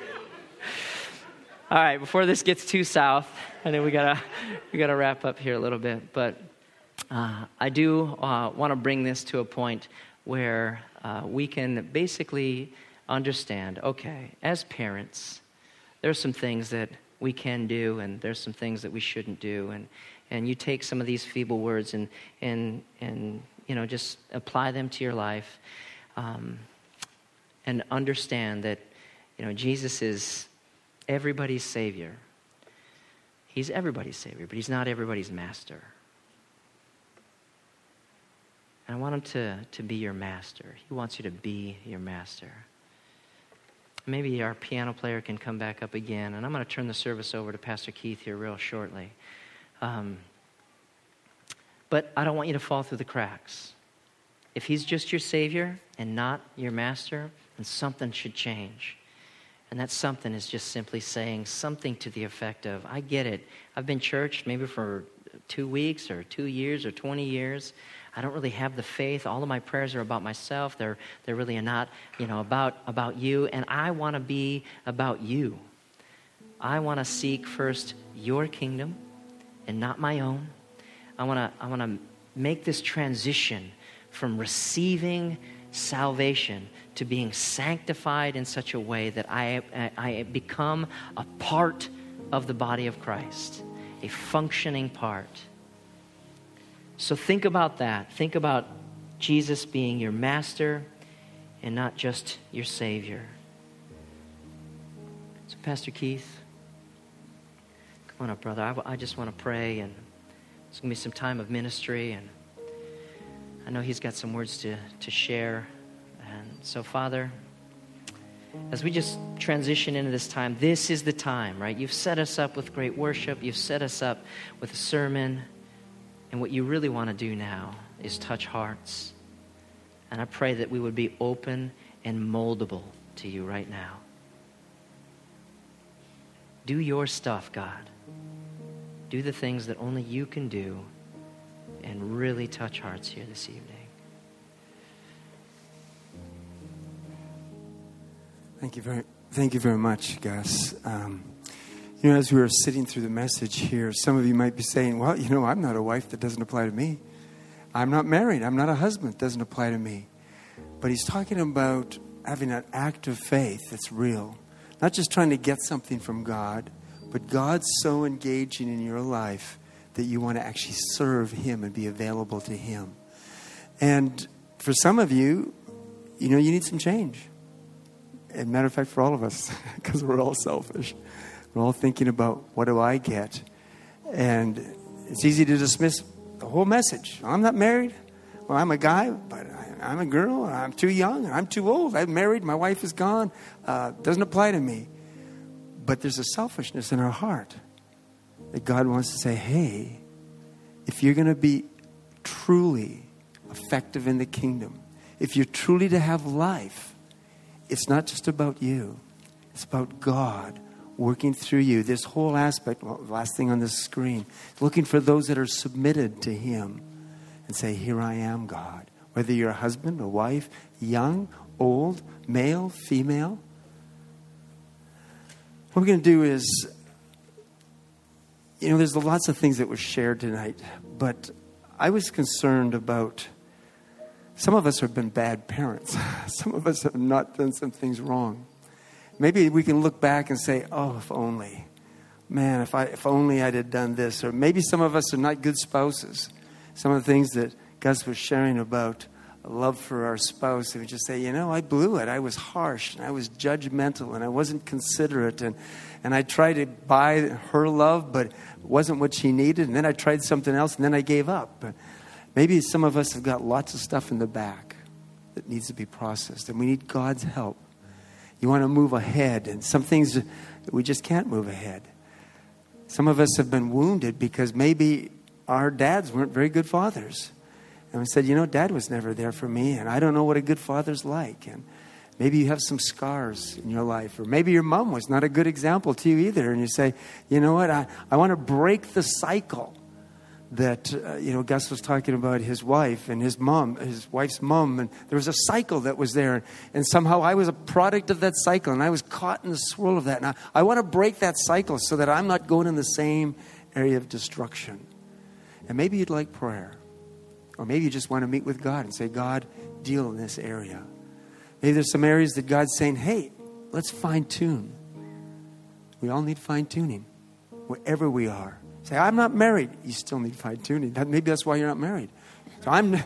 right, before this gets too south, I think we gotta we gotta wrap up here a little bit. But uh, I do uh, want to bring this to a point where uh, we can basically understand. Okay, as parents, there's some things that we can do, and there's some things that we shouldn't do, and. And you take some of these feeble words and, and, and you know, just apply them to your life, um, and understand that, you know, Jesus is everybody's Savior. He's everybody's Savior, but He's not everybody's master. And I want Him to, to be your master. He wants you to be your master. Maybe our piano player can come back up again, and I'm going to turn the service over to Pastor Keith here real shortly. Um, but I don't want you to fall through the cracks. If He's just your Savior and not your master, then something should change. And that something is just simply saying something to the effect of, I get it. I've been churched maybe for two weeks or two years or twenty years. I don't really have the faith. All of my prayers are about myself. They're, they're really not, you know, about, about you. And I want to be about you. I want to seek first your kingdom and not my own. I want to I want to make this transition from receiving salvation to being sanctified in such a way that I, I, I become a part of the body of Christ, a functioning part. So think about that. Think about Jesus being your master and not just your Savior. So Pastor Keith, come on up, brother. I, I just want to pray, and it's going to be some time of ministry, and I know he's got some words to, to share. And so, Father, as we just transition into this time, this is the time, right? You've set us up with great worship. You've set us up with a sermon. And what you really want to do now is touch hearts. And I pray that we would be open and moldable to you right now. Do your stuff, God. do the things that only you can do and really touch hearts here this evening. Thank you very, thank you very much, Gus. Um, you know, as we were sitting through the message here, some of you might be saying, well, you know, I'm not a wife. That doesn't apply to me. I'm not married. I'm not a husband. It doesn't apply to me. But he's talking about having an act of faith that's real. Not just trying to get something from God, but God's so engaging in your life that you want to actually serve Him and be available to Him. And for some of you, you know, you need some change. As a matter of fact, for all of us, because we're all selfish. We're all thinking about, what do I get? And it's easy to dismiss the whole message. I'm not married. Well, I'm a guy, but I, I'm a girl. I'm too young. I'm too old. I'm married. My wife is gone. Uh, doesn't apply to me. But there's a selfishness in our heart that God wants to say, hey, if you're going to be truly effective in the kingdom, if you're truly to have life, it's not just about you. It's about God working through you. This whole aspect, well, last thing on the screen, looking for those that are submitted to Him and say, here I am, God. Whether you're a husband, a wife, young, old, male, female. What we're going to do is, you know, there's lots of things that were shared tonight, but I was concerned about, some of us have been bad parents. Some of us have not done some things wrong. Maybe we can look back and say, oh, if only. Man, if I if only I'd have done this. Or maybe some of us are not good spouses. Some of the things that Gus was sharing about love for our spouse, and we just say, you know, I blew it. I was harsh, and I was judgmental, and I wasn't considerate, and, and I tried to buy her love, but it wasn't what she needed, and then I tried something else, and then I gave up. But maybe some of us have got lots of stuff in the back that needs to be processed, and we need God's help. You want to move ahead, and some things we just can't move ahead. Some of us have been wounded because maybe our dads weren't very good fathers. And we said, you know, Dad was never there for me, and I don't know what a good father's like. And maybe you have some scars in your life, or maybe your mom was not a good example to you either. And you say, you know what, I, I want to break the cycle that, uh, you know, Gus was talking about his wife and his mom, his wife's mom, and there was a cycle that was there. And somehow I was a product of that cycle, and I was caught in the swirl of that. And I, I want to break that cycle so that I'm not going in the same area of destruction. And maybe you'd like prayer. Or maybe you just want to meet with God and say, God, deal in this area. Maybe there's some areas that God's saying, hey, let's fine tune. We all need fine tuning wherever we are. Say, I'm not married. You still need fine tuning. Maybe that's why you're not married. So I'm.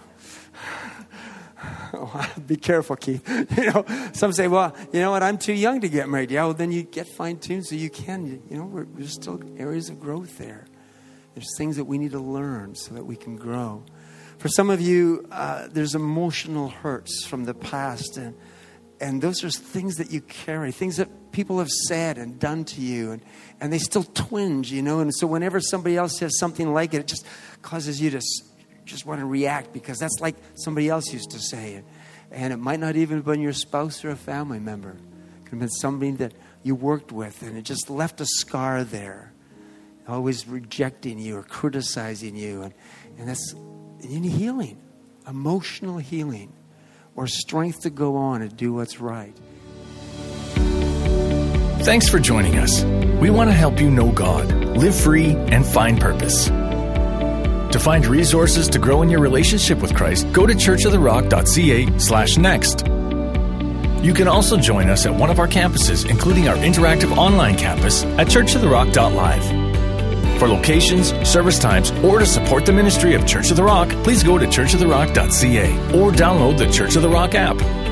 Oh, be careful, Keith. You know, some say, well, you know what? I'm too young to get married. Yeah, well, then you get fine tuned so you can. You know, we're, there's still areas of growth there. There's things that we need to learn so that we can grow. For some of you, uh, there's emotional hurts from the past, and and those are things that you carry, things that people have said and done to you, and, and they still twinge, you know. And so whenever somebody else says something like it, it just causes you to just want to react because that's like somebody else used to say it. And it might not even have been your spouse or a family member. It could have been somebody that you worked with, and it just left a scar there, always rejecting you or criticizing you. And, and that's... You need healing, emotional healing, or strength to go on and do what's right. Thanks for joining us. We want to help you know God, live free, and find purpose. To find resources to grow in your relationship with Christ, go to churchoftherock.ca slash next. You can also join us at one of our campuses, including our interactive online campus at church of the rock dot live. For locations, service times, or to support the ministry of Church of the Rock, please go to church of the rock dot c a or download the Church of the Rock app.